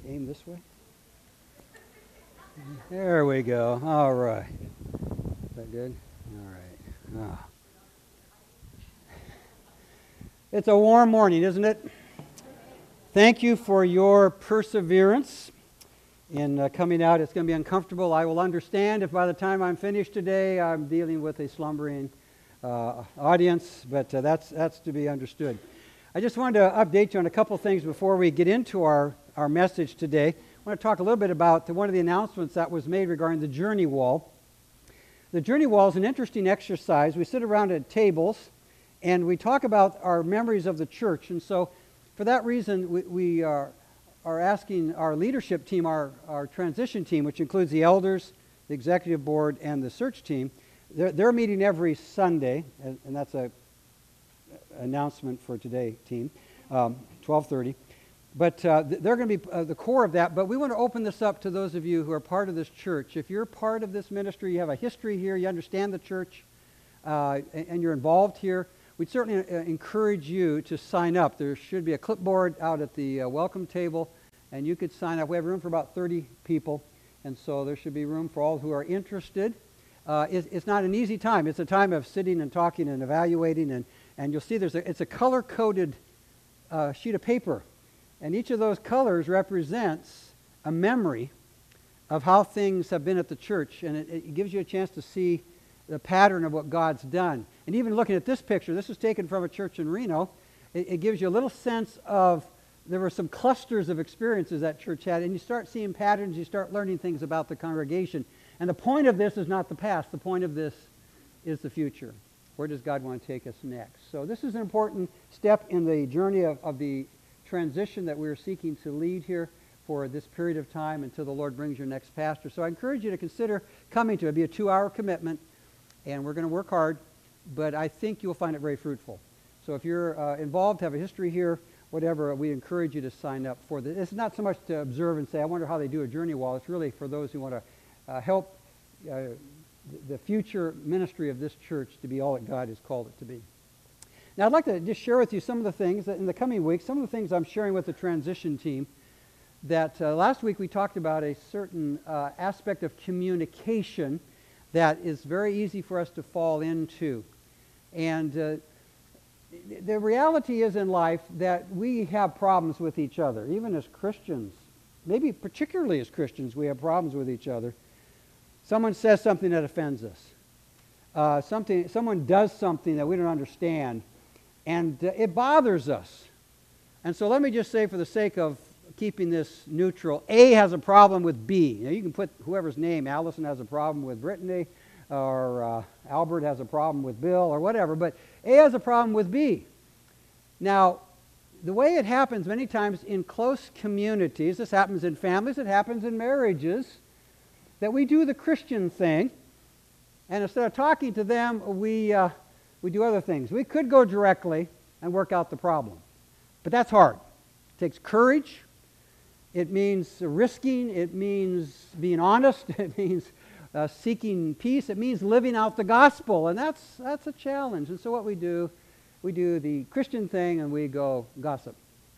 aim this way? There we go. All right. Is that good? All right. Oh. It's a warm morning, isn't it? Thank you for your perseverance in coming out. It's going to be uncomfortable. I will understand if by the time I'm finished today I'm dealing with a slumbering audience, but that's to be understood. I just wanted to update you on a couple things before we get into our message today. I want to talk a little bit about one of the announcements that was made regarding the Journey Wall. The Journey Wall is an interesting exercise. We sit around at tables and we talk about our memories of the church. And so for that reason, we are asking our leadership team, our transition team, which includes the elders, the executive board, and the search team. They're meeting every Sunday, and that's an announcement for today, team, 12:30. But they're going to be the core of that. But we want to open this up to those of you who are part of this church. If you're part of this ministry, you have a history here, you understand the church, and you're involved here, we'd certainly encourage you to sign up. There should be a clipboard out at the welcome table, and you could sign up. We have room for about 30 people, and so there should be room for all who are interested. It's not an easy time. It's a time of sitting and talking and evaluating, and you'll see it's a color-coded sheet of paper. And each of those colors represents a memory of how things have been at the church. And it gives you a chance to see the pattern of what God's done. And even looking at this picture, this was taken from a church in Reno, it gives you a little sense of, there were some clusters of experiences that church had, and you start seeing patterns, you start learning things about the congregation. And the point of this is not the past. The point of this is the future. Where does God want to take us next? So this is an important step in the journey of the transition that we're seeking to lead here for this period of time until the Lord brings your next pastor. So I encourage you to consider coming to it. It'll be a 2-hour commitment, and we're going to work hard, but I think you'll find it very fruitful. So if you're involved, have a history here, whatever, we encourage you to sign up for this. It's not so much to observe and say, I wonder how they do a journey wall. It's really for those who want to help the future ministry of this church to be all that God has called it to be. Now, I'd like to just share with you some of the things that in the coming weeks, some of the things I'm sharing with the transition team, that last week we talked about a certain aspect of communication that is very easy for us to fall into. And the reality is in life that we have problems with each other, even as Christians. Maybe particularly as Christians, we have problems with each other. Someone says something that offends us. Someone does something that we don't understand, and it bothers us. And so let me just say, for the sake of keeping this neutral, A has a problem with B. Now, you can put whoever's name. Allison has a problem with Brittany, or Albert has a problem with Bill, or whatever, but A has a problem with B. Now, the way it happens many times in close communities, this happens in families, it happens in marriages, that we do the Christian thing, and instead of talking to them, we do other things. We could go directly and work out the problem, but that's hard. It takes courage. It means risking. It means being honest. It means seeking peace. It means living out the gospel, and that's a challenge. And so what we do the Christian thing, and we go gossip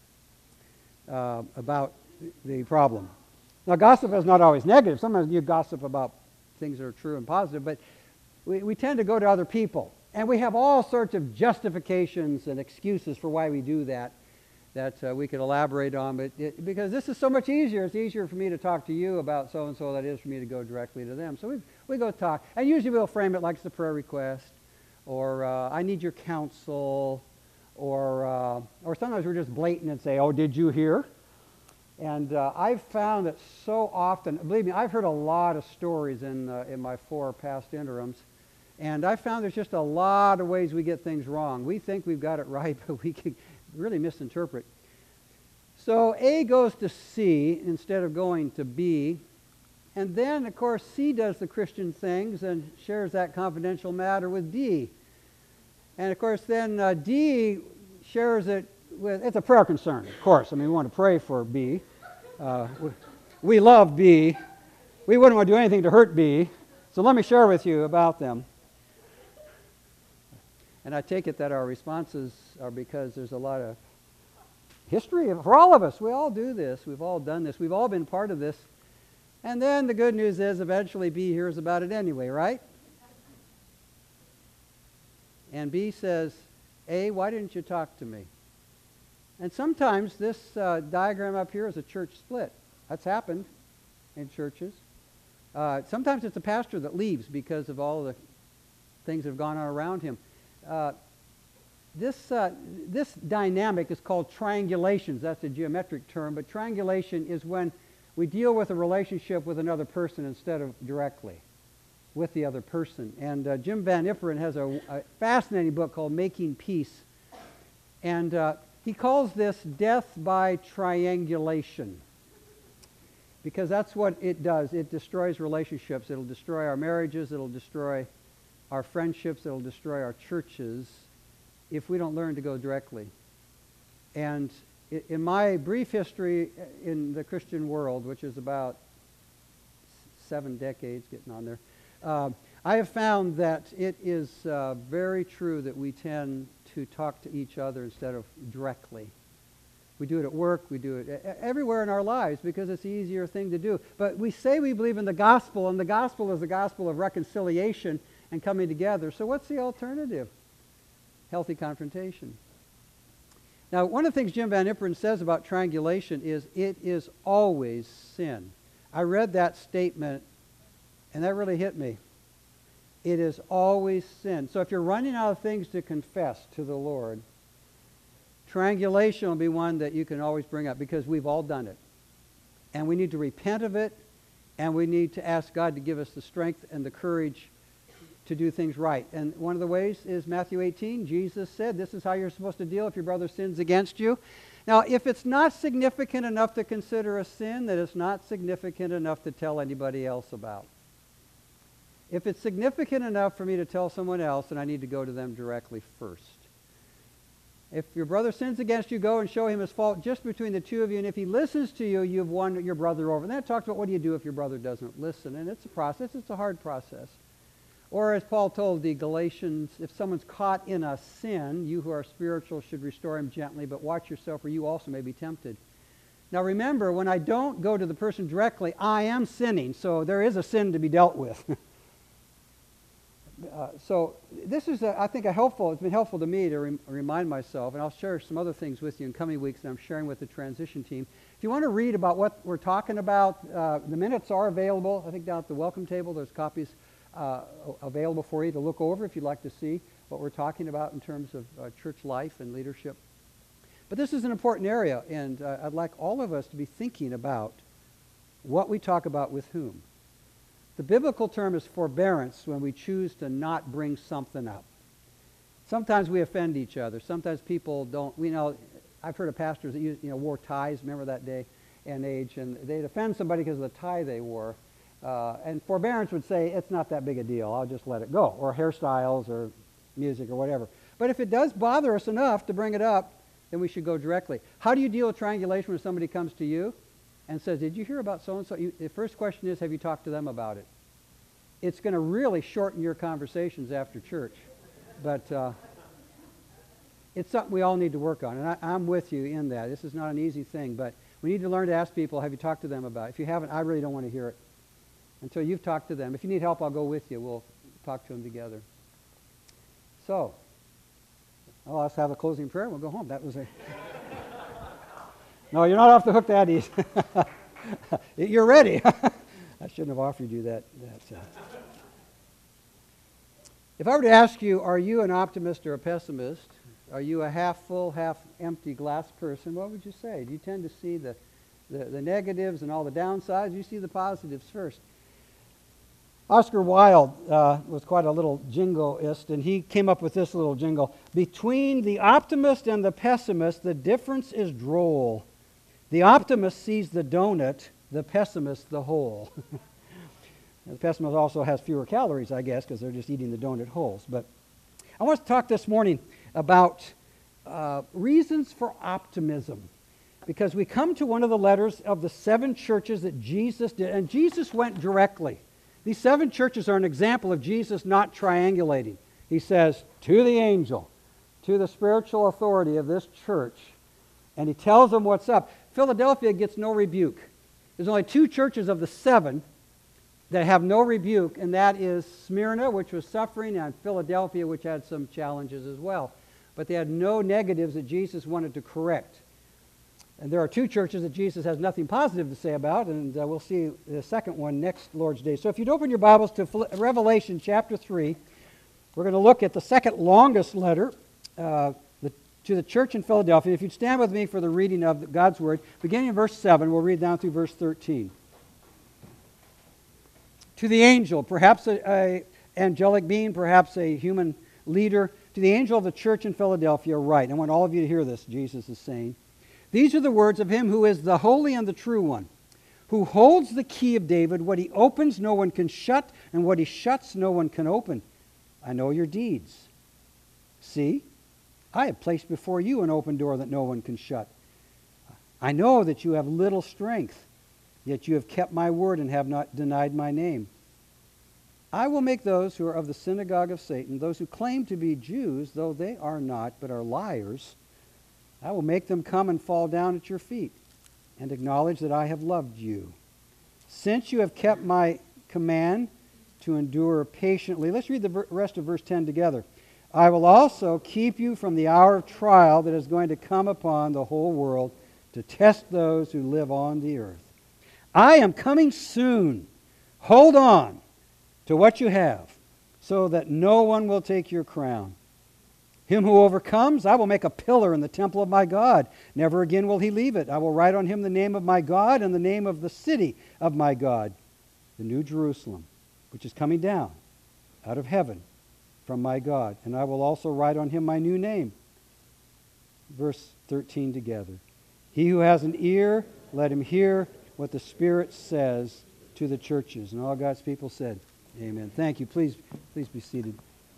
about the problem. Now, gossip is not always negative. Sometimes you gossip about things that are true and positive, but we tend to go to other people. And we have all sorts of justifications and excuses for why we do that we could elaborate on. But because this is so much easier, it's easier for me to talk to you about so-and-so than it is for me to go directly to them. So we go talk. And usually we'll frame it like it's a prayer request, or I need your counsel, or sometimes we're just blatant and say, oh, did you hear? And I've found that so often, believe me, I've heard a lot of stories in my 4 past interims, and I found there's just a lot of ways we get things wrong. We think we've got it right, but we can really misinterpret. So A goes to C instead of going to B, and then, of course, C does the Christian things and shares that confidential matter with D. And, of course, then D shares it with, it's a prayer concern, of course. I mean, we want to pray for B. We love B. We wouldn't want to do anything to hurt B. So let me share with you about them. And I take it that our responses are because there's a lot of history for all of us. We all do this. We've all done this. We've all been part of this. And then the good news is eventually B hears about it anyway, right? And B says, A, why didn't you talk to me? And sometimes this diagram up here is a church split. That's happened in churches. Sometimes it's a pastor that leaves because of all the things that have gone on around him. This dynamic is called triangulations. That's a geometric term, but triangulation is when we deal with a relationship with another person instead of directly with the other person. And Jim Van Ipperen has a fascinating book called Making Peace. And he calls this death by triangulation, because that's what it does. It destroys relationships. It'll destroy our marriages. It'll destroy our friendships. It'll destroy our churches if we don't learn to go directly. And in my brief history in the Christian world, which is about 7 decades, getting on there, I have found that it is very true that we tend to talk to each other instead of directly. We do it at work, we do it everywhere in our lives because it's the easier thing to do. But we say we believe in the gospel, and the gospel is the gospel of reconciliation and coming together. So what's the alternative? Healthy confrontation. Now, one of the things Jim Van Ipperen says about triangulation is it is always sin. I read that statement, and that really hit me. It is always sin. So if you're running out of things to confess to the Lord, triangulation will be one that you can always bring up, because we've all done it. And we need to repent of it, and we need to ask God to give us the strength and the courage to do things right. And one of the ways is Matthew 18. Jesus said, this is how you're supposed to deal if your brother sins against you. Now, if it's not significant enough to consider a sin, then it's not significant enough to tell anybody else about. If it's significant enough for me to tell someone else, then I need to go to them directly first. If your brother sins against you, go and show him his fault just between the two of you. And if he listens to you, you've won your brother over. And then it talks about what do you do if your brother doesn't listen. And it's a process. It's a hard process. Or as Paul told the Galatians, if someone's caught in a sin, you who are spiritual should restore him gently, but watch yourself, or you also may be tempted. Now remember, when I don't go to the person directly, I am sinning. So there is a sin to be dealt with. So this is, I think, it's been helpful to me to remind myself, and I'll share some other things with you in coming weeks that I'm sharing with the transition team. If you want to read about what we're talking about, the minutes are available. I think down at the welcome table there's copies available for you to look over if you'd like to see what we're talking about in terms of church life and leadership. But this is an important area, and I'd like all of us to be thinking about what we talk about with whom. The biblical term is forbearance when we choose to not bring something up. Sometimes we offend each other. Sometimes people don't. I've heard of pastors that wore ties. Remember that day and age, and they'd offend somebody because of the tie they wore. And forbearance would say it's not that big a deal. I'll just let it go. Or hairstyles, or music, or whatever. But if it does bother us enough to bring it up, then we should go directly. How do you deal with triangulation when somebody comes to you and says, did you hear about so-and-so? The first question is, have you talked to them about it? It's going to really shorten your conversations after church. But it's something we all need to work on. And I'm with you in that. This is not an easy thing. But we need to learn to ask people, have you talked to them about it? If you haven't, I really don't want to hear it until you've talked to them. If you need help, I'll go with you. We'll talk to them together. So, let's have a closing prayer. We'll go home. That was a... No, you're not off the hook that easy. You're ready. I shouldn't have offered you that. If I were to ask you, are you an optimist or a pessimist? Are you a half full, half empty glass person? What would you say? Do you tend to see the negatives and all the downsides? You see the positives first. Oscar Wilde was quite a little jingoist, and he came up with this little jingle. Between the optimist and the pessimist, the difference is droll. The optimist sees the donut, the pessimist the whole. The pessimist also has fewer calories, I guess, because they're just eating the donut holes. But I want to talk this morning about reasons for optimism, because we come to one of the letters of the 7 churches that Jesus did, and Jesus went directly. These 7 churches are an example of Jesus not triangulating. He says, to the angel, to the spiritual authority of this church. and he tells them what's up. Philadelphia gets no rebuke. There's only 2 churches of the 7 that have no rebuke, and that is Smyrna, which was suffering, and Philadelphia, which had some challenges as well. But they had no negatives that Jesus wanted to correct. And there are 2 churches that Jesus has nothing positive to say about, and we'll see the second one next Lord's Day. So if you'd open your Bibles to Revelation chapter 3, we're going to look at the second longest letter to the church in Philadelphia. If you'd stand with me for the reading of God's Word, beginning in verse 7, we'll read down through verse 13. To the angel, perhaps an angelic being, perhaps a human leader, to the angel of the church in Philadelphia write. I want all of you to hear this, Jesus is saying. These are the words of him who is the holy and the true one, who holds the key of David. What he opens no one can shut, and what he shuts no one can open. I know your deeds. See, I have placed before you an open door that no one can shut. I know that you have little strength, yet you have kept my word and have not denied my name. I will make those who are of the synagogue of Satan, those who claim to be Jews, though they are not, but are liars, I will make them come and fall down at your feet and acknowledge that I have loved you. Since you have kept my command to endure patiently. Let's read the rest of verse 10 together. I will also keep you from the hour of trial that is going to come upon the whole world to test those who live on the earth. I am coming soon. Hold on to what you have, so that no one will take your crown. Him who overcomes, I will make a pillar in the temple of my God. Never again will he leave it. I will write on him the name of my God and the name of the city of my God, the New Jerusalem, which is coming down out of heaven from my God. And I will also write on him my new name. Verse 13 together. He who has an ear, let him hear what the Spirit says to the churches. And all God's people said, amen. Thank you. Please be seated.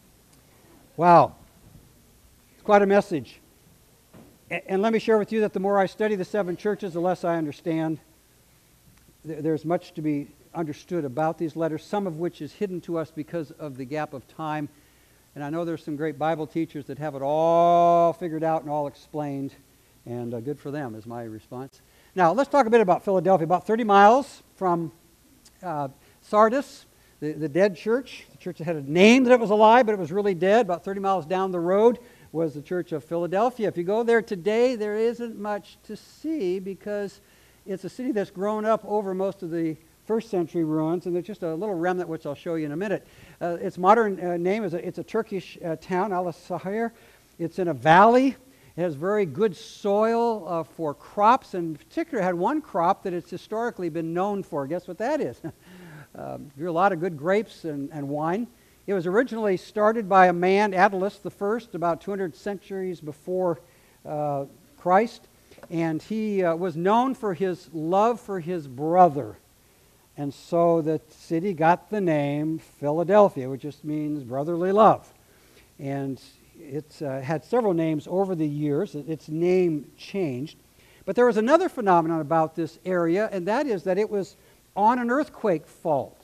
Wow. It's quite a message. And let me share with you that the more I study the 7 churches, the less I understand. There's much to be understood about these letters, some of which is hidden to us because of the gap of time. And I know there's some great Bible teachers that have it all figured out and all explained, and good for them is my response. Now, let's talk a bit about Philadelphia. About 30 miles from Sardis, the dead church. The church that had a name that it was alive, but it was really dead. About 30 miles down the road was the church of Philadelphia. If you go there today, there isn't much to see because it's a city that's grown up over most of the first century ruins, and there's just a little remnant which I'll show you in a minute. Its modern name is it's a Turkish town, Alasahir. It's in a valley. It has very good soil for crops, and in particular had one crop that it's historically been known for. Guess what that is? Grew a lot of good grapes and wine. It was originally started by a man, Attalus I, about 200 centuries before Christ, and he was known for his love for his brother. And so the city got the name Philadelphia, which just means brotherly love. And it's had several names over the years. Its name changed. But there was another phenomenon about this area, and that is that it was on an earthquake fault.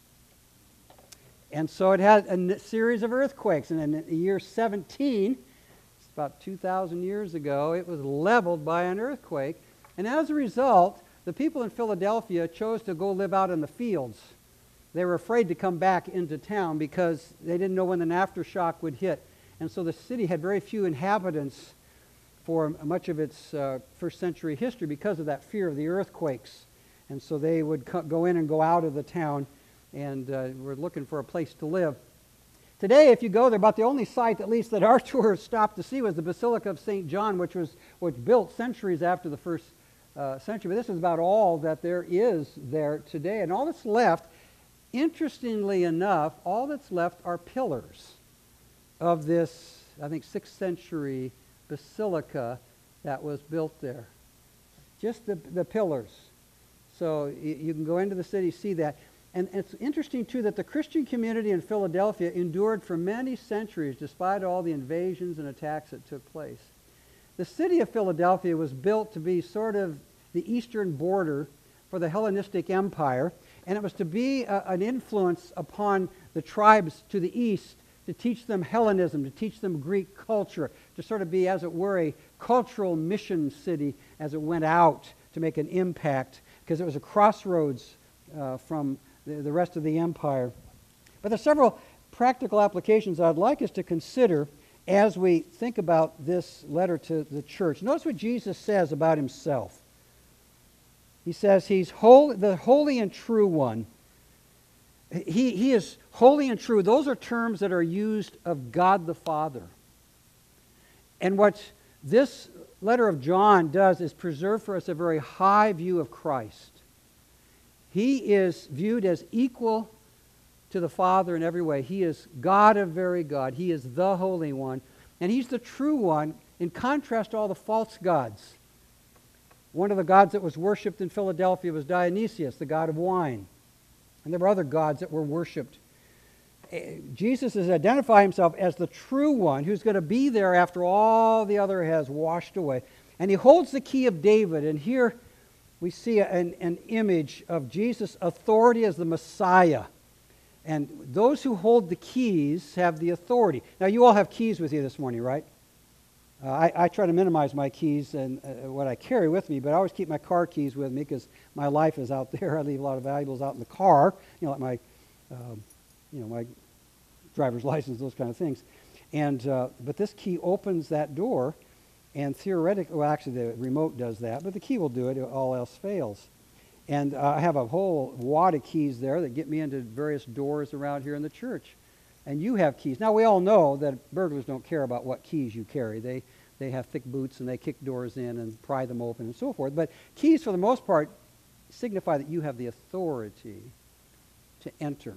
And so it had a series of earthquakes. And in the year 17, it's about 2,000 years ago, it was leveled by an earthquake. And as a result, the people in Philadelphia chose to go live out in the fields. They were afraid to come back into town because they didn't know when an aftershock would hit. And so the city had very few inhabitants for much of its first century history because of that fear of the earthquakes. And so they would go in and go out of the town and were looking for a place to live. Today, if you go there, about the only site, at least that our tour stopped to see, was the Basilica of St. John, which built centuries after the first century. But this is about all that there is there today. And all that's left, interestingly enough, all that's left are pillars of this, I think, 6th century basilica that was built there. Just the pillars. So you can go into the city, see that. And it's interesting, too, that the Christian community in Philadelphia endured for many centuries despite all the invasions and attacks that took place. The city of Philadelphia was built to be sort of the eastern border for the Hellenistic Empire, and it was to be an influence upon the tribes to the east to teach them Hellenism, to teach them Greek culture, to sort of be, as it were, a cultural mission city as it went out to make an impact, because it was a crossroads from the rest of the empire. But there's several practical applications I'd like us to consider as we think about this letter to the church. Notice what Jesus says about himself. He says he's the holy and true one. He is holy and true. Those are terms that are used of God the Father. And what this letter of John does is preserve for us a very high view of Christ. He is viewed as equal to the Father in every way. He is God of very God. He is the Holy One. And he's the true one in contrast to all the false gods. One of the gods that was worshipped in Philadelphia was Dionysius, the god of wine. And there were other gods that were worshipped. Jesus is identifying himself as the true one who's going to be there after all the other has washed away. And he holds the key of David. And here we see an image of Jesus' authority as the Messiah. And those who hold the keys have the authority. Now, you all have keys with you this morning, right? I try to minimize my keys and what I carry with me, but I always keep my car keys with me because my life is out there. I leave a lot of valuables out in the car, like my, my driver's license, those kind of things. And but this key opens that door, and theoretically, well, actually the remote does that, but the key will do it if all else fails. And I have a whole wad of keys there that get me into various doors around here in the church. And you have keys. Now, we all know that burglars don't care about what keys you carry. They have thick boots and they kick doors in and pry them open and so forth. But keys, for the most part, signify that you have the authority to enter.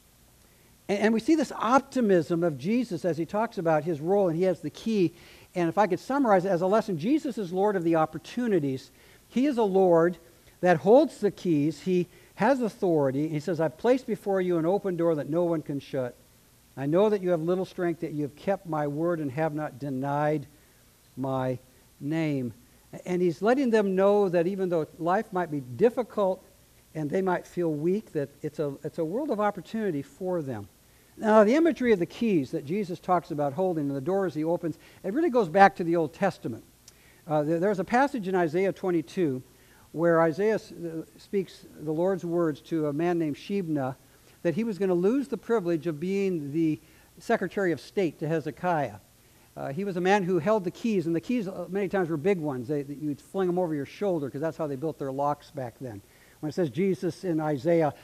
And we see this optimism of Jesus as he talks about his role, and he has the key. And if I could summarize it as a lesson, Jesus is Lord of the opportunities. He is a Lord that holds the keys. He has authority. He says, I've placed before you an open door that no one can shut. I know that you have little strength, that you have kept my word and have not denied my name. And he's letting them know that even though life might be difficult and they might feel weak, that it's a world of opportunity for them. Now, the imagery of the keys that Jesus talks about holding and the doors he opens, it really goes back to the Old Testament. There's a passage in Isaiah 22 where Isaiah speaks the Lord's words to a man named Shebna, that he was going to lose the privilege of being the Secretary of State to Hezekiah. He was a man who held the keys, and the keys many times were big ones. You'd fling them over your shoulder because that's how they built their locks back then. When it says Jesus in Isaiah,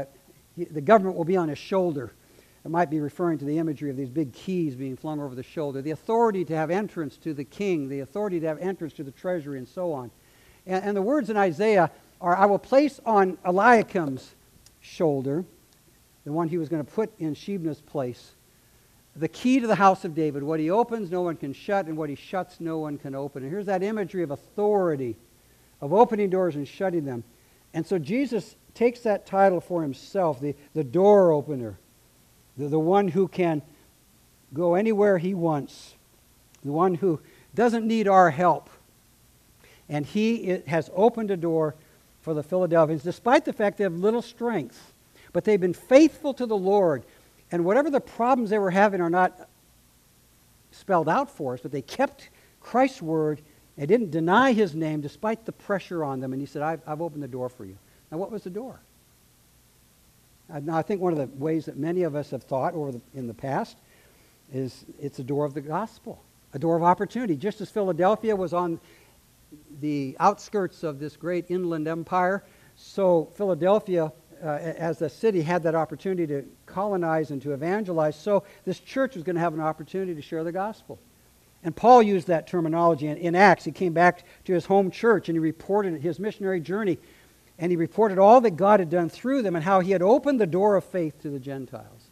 the government will be on his shoulder. It might be referring to the imagery of these big keys being flung over the shoulder. The authority to have entrance to the king, the authority to have entrance to the treasury, and so on. And the words in Isaiah are, I will place on Eliakim's shoulder, the one he was going to put in Shebna's place, the key to the house of David. What he opens, no one can shut, and what he shuts, no one can open. And here's that imagery of authority, of opening doors and shutting them. And so Jesus takes that title for himself, the door opener, the one who can go anywhere he wants, the one who doesn't need our help. And he has opened a door for the Philadelphians, despite the fact they have little strength. But they've been faithful to the Lord. And whatever the problems they were having are not spelled out for us, but they kept Christ's word and didn't deny his name despite the pressure on them. And he said, I've opened the door for you. Now, what was the door? Now, I think one of the ways that many of us have thought in the past is it's a door of the gospel, a door of opportunity. Just as Philadelphia was on the outskirts of this great inland empire, so Philadelphia as a city had that opportunity to colonize and to evangelize, so this church was going to have an opportunity to share the gospel. And Paul used that terminology in Acts. He came back to his home church and he reported his missionary journey, and he reported all that God had done through them and how he had opened the door of faith to the Gentiles.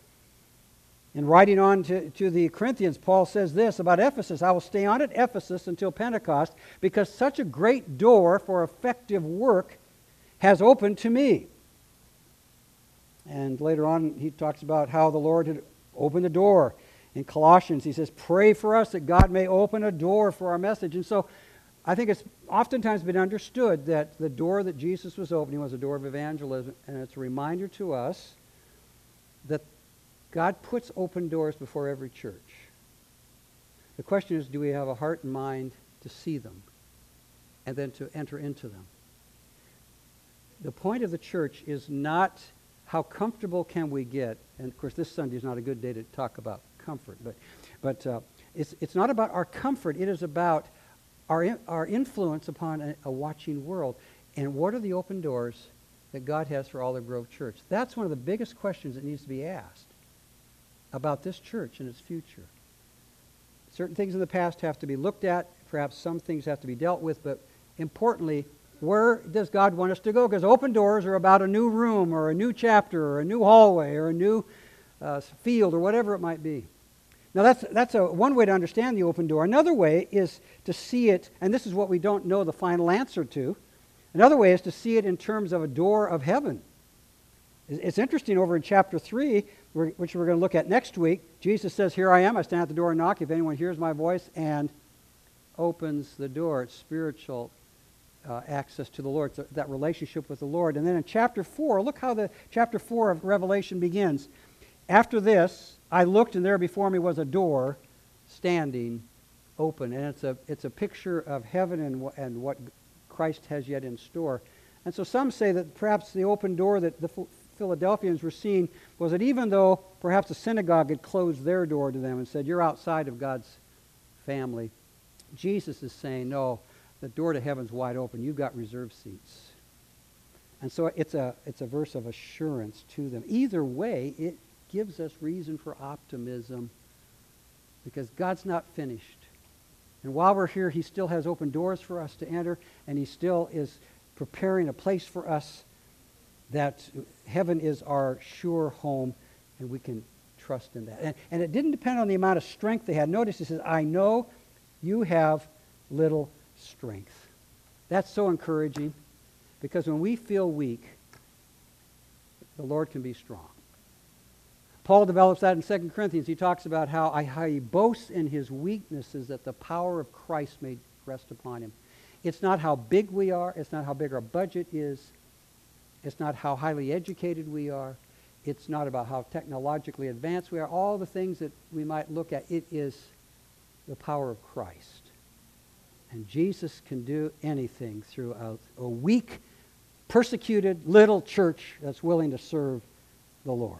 In writing on to the Corinthians, Paul says this about Ephesus, I will stay on at Ephesus until Pentecost because such a great door for effective work has opened to me. And later on, he talks about how the Lord had opened the door. In Colossians, he says, pray for us that God may open a door for our message. And so I think it's oftentimes been understood that the door that Jesus was opening was a door of evangelism. And it's a reminder to us that God puts open doors before every church. The question is, do we have a heart and mind to see them and then to enter into them? The point of the church is not how comfortable can we get, and of course this Sunday is not a good day to talk about comfort, but it's not about our comfort. It is about our influence upon a watching world. And what are the open doors that God has for Olive Grove Church? That's one of the biggest questions that needs to be asked about this church and its future. Certain things in the past have to be looked at. Perhaps some things have to be dealt with. But importantly, where does God want us to go? Because open doors are about a new room or a new chapter or a new hallway or a new field or whatever it might be. Now that's one way to understand the open door. Another way is to see it, and this is what we don't know the final answer to. Another way is to see it in terms of a door of heaven. It's interesting over in chapter 3, which we're going to look at next week. Jesus says, "Here I am, I stand at the door and knock. If anyone hears my voice and opens the door," it's spiritual access to the Lord, it's that relationship with the Lord. And then in chapter 4, look how the chapter 4 of Revelation begins. "After this, I looked, and there before me was a door standing open." And it's a picture of heaven and what Christ has yet in store. And so some say that perhaps the open door that the Philadelphians were seeing was that even though perhaps the synagogue had closed their door to them and said, "You're outside of God's family," Jesus is saying, "No, the door to heaven's wide open. You've got reserved seats." And so it's a verse of assurance to them. Either way, it gives us reason for optimism because God's not finished. And while we're here, he still has open doors for us to enter, and he still is preparing a place for us that heaven is our sure home, and we can trust in that. And it didn't depend on the amount of strength they had. Notice it says, "I know you have little strength." That's so encouraging because when we feel weak, the Lord can be strong. Paul develops that in 2 Corinthians. He talks about how he boasts in his weaknesses that the power of Christ may rest upon him. It's not how big we are. It's not how big our budget is. It's not how highly educated we are. It's not about how technologically advanced we are. All the things that we might look at, it is the power of Christ. And Jesus can do anything through a weak, persecuted little church that's willing to serve the Lord.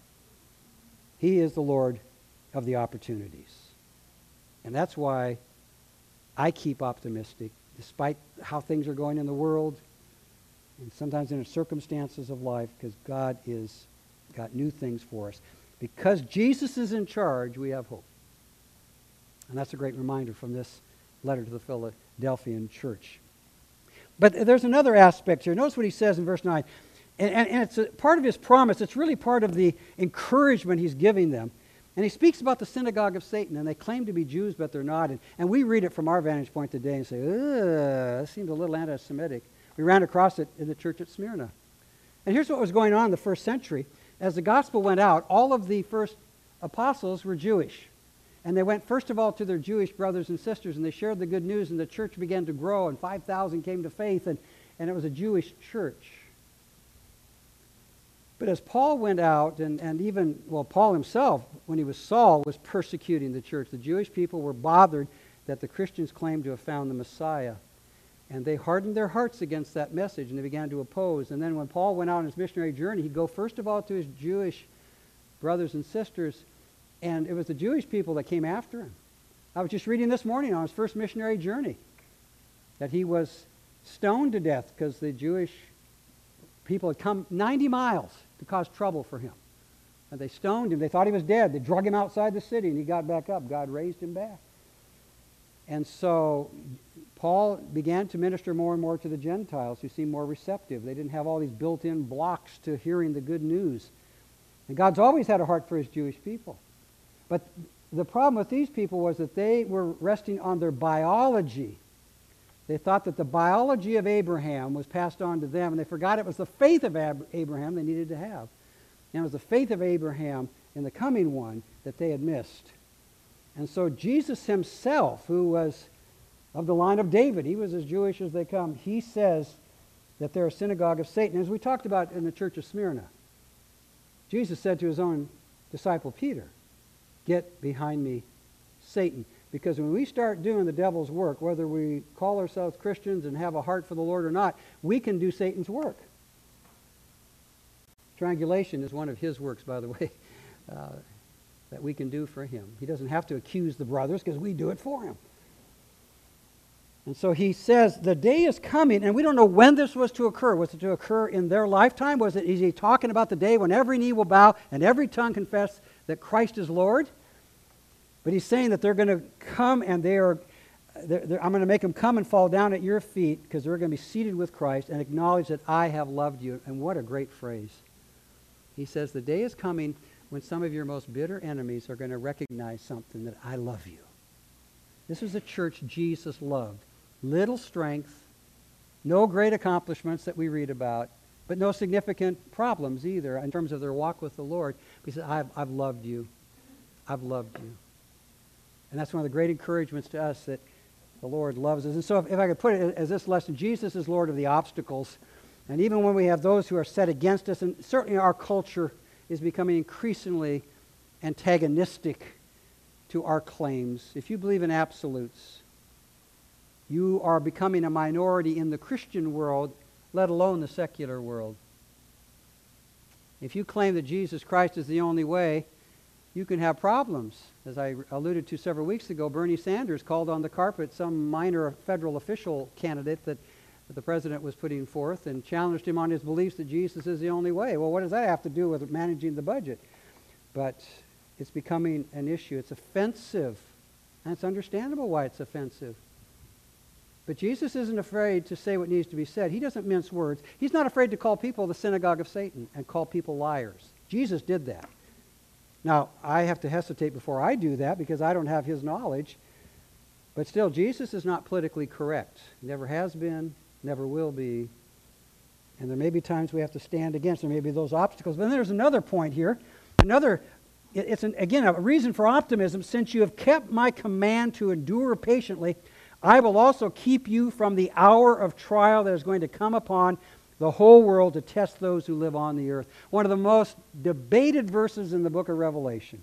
He is the Lord of the opportunities. And that's why I keep optimistic, despite how things are going in the world, and sometimes in the circumstances of life, because God is got new things for us. Because Jesus is in charge, we have hope. And that's a great reminder from this letter to the Philadelphian church. But there's another aspect here. Notice what he says in verse 9. And it's a part of his promise. It's really part of the encouragement he's giving them. And he speaks about the synagogue of Satan, and they claim to be Jews, but they're not. And we read it from our vantage point today and say, that seems a little anti-Semitic. We ran across it in the church at Smyrna. And here's what was going on in the first century. As the gospel went out, all of the first apostles were Jewish. And they went, first of all, to their Jewish brothers and sisters, and they shared the good news, and the church began to grow, and 5,000 came to faith, and it was a Jewish church. But as Paul went out, and even, Paul himself, when he was Saul, was persecuting the church. The Jewish people were bothered that the Christians claimed to have found the Messiah. And they hardened their hearts against that message, and they began to oppose. And then when Paul went out on his missionary journey, he'd go first of all to his Jewish brothers and sisters, and it was the Jewish people that came after him. I was just reading this morning on his first missionary journey that he was stoned to death because the Jewish people had come 90 miles to cause trouble for him. And they stoned him. They thought he was dead. They drug him outside the city, and he got back up. God raised him back. And so Paul began to minister more and more to the Gentiles who seemed more receptive. They didn't have all these built-in blocks to hearing the good news. And God's always had a heart for his Jewish people. But the problem with these people was that they were resting on their biology. They thought that the biology of Abraham was passed on to them, and they forgot it was the faith of Abraham they needed to have. And it was the faith of Abraham in the coming one that they had missed. And so Jesus himself, who was of the line of David, he was as Jewish as they come, he says that they're a synagogue of Satan. As we talked about in the church of Smyrna, Jesus said to his own disciple Peter, "Get behind me, Satan." Because when we start doing the devil's work, whether we call ourselves Christians and have a heart for the Lord or not, we can do Satan's work. Triangulation is one of his works, by the way, that we can do for him. He doesn't have to accuse the brothers because we do it for him. And so he says, the day is coming, and we don't know when this was to occur. Was it to occur in their lifetime? Is he talking about the day when every knee will bow and every tongue confess that Christ is Lord? But he's saying that they're going to come and I'm going to make them come and fall down at your feet because they're going to be seated with Christ and acknowledge that I have loved you. And what a great phrase. He says, the day is coming when some of your most bitter enemies are going to recognize something, that I love you. This was a church Jesus loved. Little strength, no great accomplishments that we read about, but no significant problems either in terms of their walk with the Lord. He said, I've loved you. I've loved you. And that's one of the great encouragements to us, that the Lord loves us. And so if I could put it as this lesson, Jesus is Lord of the obstacles. And even when we have those who are set against us, and certainly our culture is becoming increasingly antagonistic to our claims. If you believe in absolutes, you are becoming a minority in the Christian world, let alone the secular world. If you claim that Jesus Christ is the only way, you can have problems. As I alluded to several weeks ago, Bernie Sanders called on the carpet some minor federal official candidate that the president was putting forth and challenged him on his beliefs that Jesus is the only way. Well, what does that have to do with managing the budget? But it's becoming an issue. It's offensive. And it's understandable why it's offensive. But Jesus isn't afraid to say what needs to be said. He doesn't mince words. He's not afraid to call people the synagogue of Satan and call people liars. Jesus did that. Now, I have to hesitate before I do that because I don't have his knowledge. But still, Jesus is not politically correct. Never has been, never will be. And there may be times we have to stand against. There may be those obstacles. But then there's another point here. Again, a reason for optimism. Since you have kept my command to endure patiently, I will also keep you from the hour of trial that is going to come upon the whole world to test those who live on the earth. One of the most debated verses in the book of Revelation.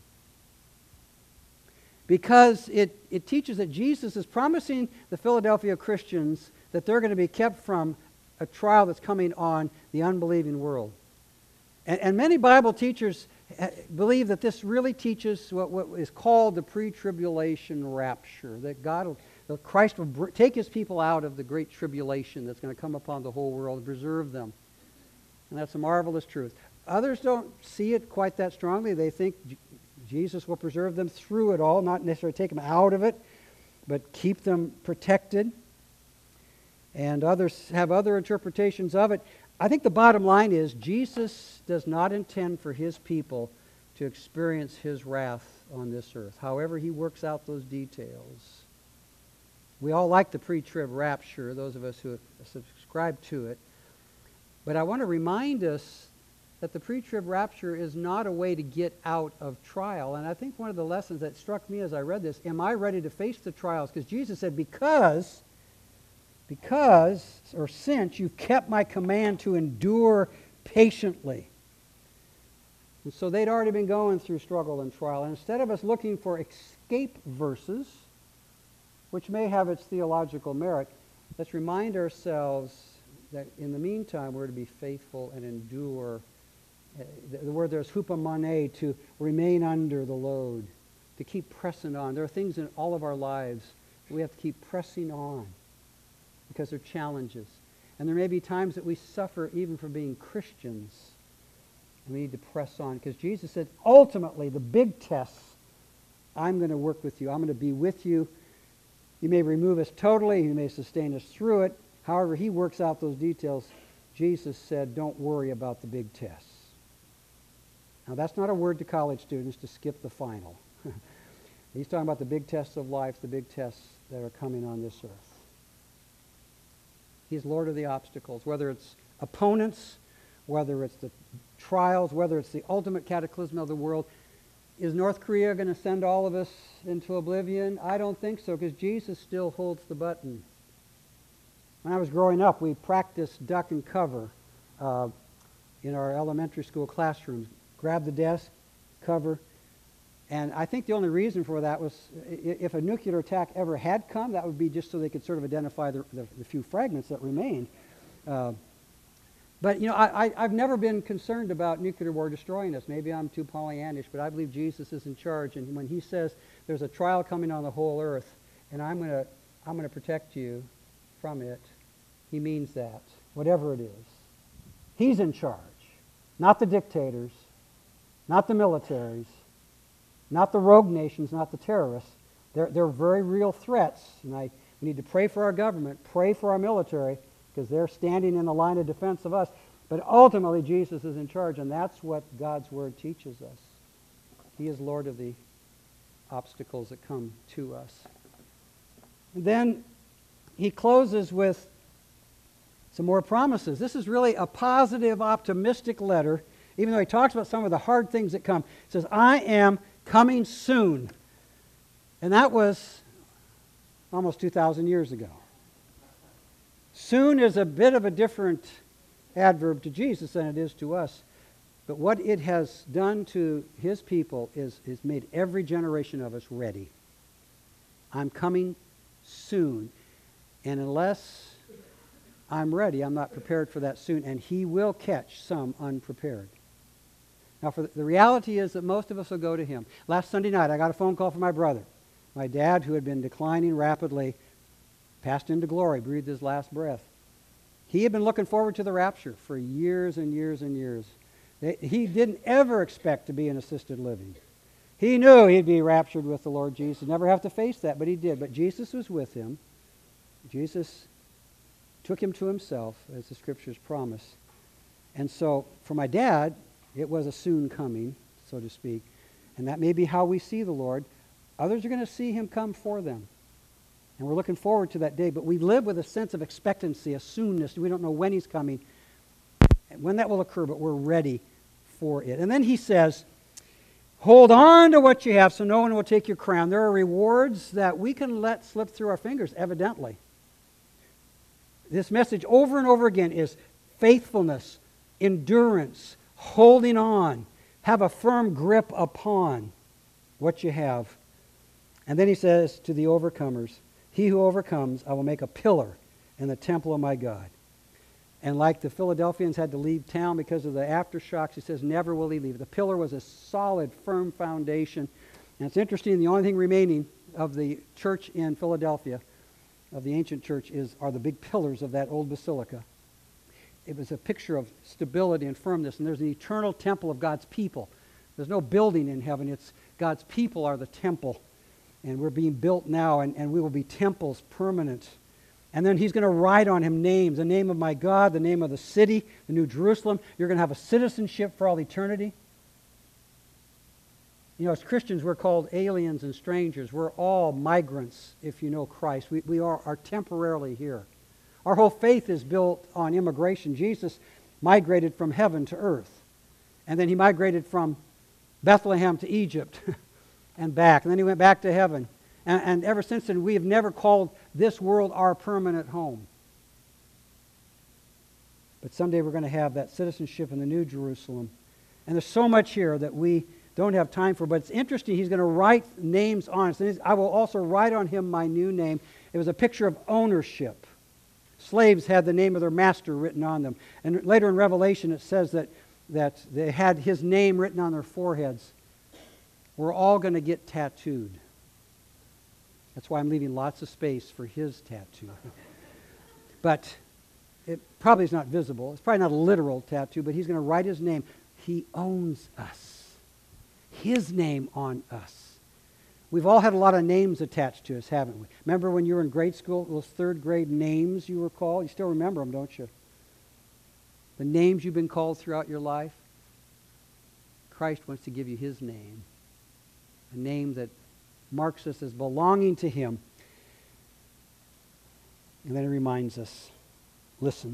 Because it teaches that Jesus is promising the Philadelphia Christians that they're going to be kept from a trial that's coming on the unbelieving world. And many Bible teachers believe that this really teaches what is called the pre-tribulation rapture, that Christ will take his people out of the great tribulation that's going to come upon the whole world and preserve them. And that's a marvelous truth. Others don't see it quite that strongly. They think Jesus will preserve them through it all, not necessarily take them out of it, but keep them protected. And others have other interpretations of it. I think the bottom line is Jesus does not intend for his people to experience his wrath on this earth, however he works out those details. We all like the pre-trib rapture, those of us who subscribe to it. But I want to remind us that the pre-trib rapture is not a way to get out of trial. And I think one of the lessons that struck me as I read this, am I ready to face the trials? Because Jesus said, because or since you've kept my command to endure patiently. And so they'd already been going through struggle and trial. And instead of us looking for escape verses, which may have its theological merit, let's remind ourselves that in the meantime we're to be faithful and endure. The word there is hupomone, to remain under the load, to keep pressing on. There are things in all of our lives that we have to keep pressing on because they're challenges. And there may be times that we suffer even for being Christians. And we need to press on because Jesus said, ultimately, the big tests, I'm going to work with you. I'm going to be with you. He may remove us totally. He may sustain us through it. However, he works out those details. Jesus said, don't worry about the big tests. Now, that's not a word to college students to skip the final. He's talking about the big tests of life, the big tests that are coming on this earth. He's Lord of the obstacles, whether it's opponents, whether it's the trials, whether it's the ultimate cataclysm of the world. Is North Korea going to send all of us into oblivion? I don't think so, because Jesus still holds the button. When I was growing up, we practiced duck and cover in our elementary school classrooms. Grab the desk, cover, And I think the only reason for that was if a nuclear attack ever had come, that would be just so they could sort of identify the few fragments that remained. But, I've never been concerned about nuclear war destroying us. Maybe I'm too Pollyannish, but I believe Jesus is in charge. And when he says there's a trial coming on the whole earth, and I'm going to protect you from it, he means that, whatever it is. He's in charge, not the dictators, not the militaries, not the rogue nations, not the terrorists. They're very real threats, and we need to pray for our government, pray for our military, because they're standing in the line of defense of us. But ultimately, Jesus is in charge, and that's what God's Word teaches us. He is Lord of the obstacles that come to us. And then he closes with some more promises. This is really a positive, optimistic letter, even though he talks about some of the hard things that come. He says, I am coming soon. And that was almost 2,000 years ago. Soon is a bit of a different adverb to Jesus than it is to us. But what it has done to his people is made every generation of us ready. I'm coming soon. And unless I'm ready, I'm not prepared for that soon. And he will catch some unprepared. Now, the reality is that most of us will go to him. Last Sunday night, I got a phone call from my brother. My dad, who had been declining rapidly, passed into glory, breathed his last breath. He had been looking forward to the rapture for years and years and years. He didn't ever expect to be in assisted living. He knew he'd be raptured with the Lord Jesus, never have to face that, but he did. But Jesus was with him. Jesus took him to himself, as the Scriptures promise. And so, for my dad, it was a soon coming, so to speak. And that may be how we see the Lord. Others are going to see him come for them. And we're looking forward to that day. But we live with a sense of expectancy, a soonness. We don't know when he's coming, when that will occur, but we're ready for it. And then he says, hold on to what you have so no one will take your crown. There are rewards that we can let slip through our fingers, evidently. This message over and over again is faithfulness, endurance, holding on, have a firm grip upon what you have. And then he says to the overcomers, he who overcomes, I will make a pillar in the temple of my God. And like the Philadelphians had to leave town because of the aftershocks, he says, never will he leave. The pillar was a solid, firm foundation. And it's interesting, the only thing remaining of the church in Philadelphia, of the ancient church, are the big pillars of that old basilica. It was a picture of stability and firmness. And there's an eternal temple of God's people. There's no building in heaven. It's God's people are the temple. And we're being built now, and we will be temples permanent. And then he's going to write on him names, the name of my God, the name of the city, the New Jerusalem. You're going to have a citizenship for all eternity. You know, as Christians, we're called aliens and strangers. We're all migrants, if you know Christ. We are temporarily here. Our whole faith is built on immigration. Jesus migrated from heaven to earth. And then he migrated from Bethlehem to Egypt and back. And then he went back to heaven. And ever since then, we have never called this world our permanent home. But someday we're going to have that citizenship in the New Jerusalem. And there's so much here that we don't have time for. But it's interesting, he's going to write names on us. I will also write on him my new name. It was a picture of ownership. Slaves had the name of their master written on them. And later in Revelation it says that they had his name written on their foreheads. We're all going to get tattooed. That's why I'm leaving lots of space for his tattoo. But it probably is not visible. It's probably not a literal tattoo, but he's going to write his name. He owns us. His name on us. We've all had a lot of names attached to us, haven't we? Remember when you were in grade school, those third grade names you were called? You still remember them, don't you? The names you've been called throughout your life. Christ wants to give you his name. A name that marks us as belonging to him. And then he reminds us, listen.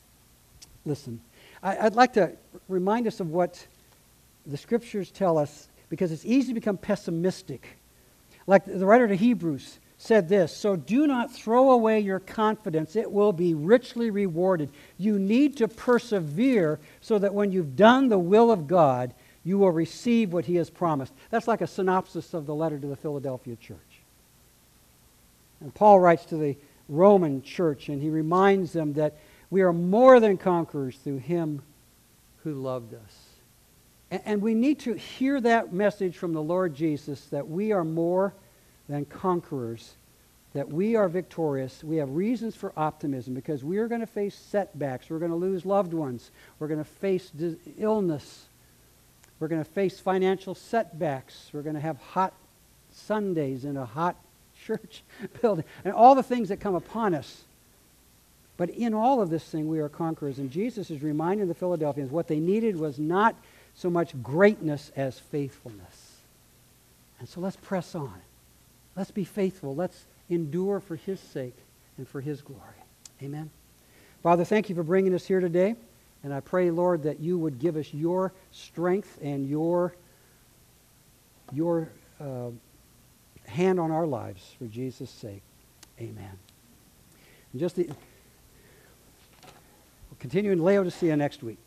I'd like to remind us of what the Scriptures tell us, because it's easy to become pessimistic. Like the writer to Hebrews said this, so do not throw away your confidence. It will be richly rewarded. You need to persevere so that when you've done the will of God, you will receive what he has promised. That's like a synopsis of the letter to the Philadelphia church. And Paul writes to the Roman church, and he reminds them that we are more than conquerors through him who loved us. And we need to hear that message from the Lord Jesus, that we are more than conquerors, that we are victorious. We have reasons for optimism because we are going to face setbacks. We're going to lose loved ones. We're going to face illness. We're going to face financial setbacks. We're going to have hot Sundays in a hot church building, and all the things that come upon us. But in all of this thing, we are conquerors. And Jesus is reminding the Philadelphians what they needed was not so much greatness as faithfulness. And so let's press on. Let's be faithful. Let's endure for his sake and for his glory. Amen. Father, thank you for bringing us here today. And I pray, Lord, that you would give us your strength and your hand on our lives for Jesus' sake. Amen. And we'll continue in Laodicea next week.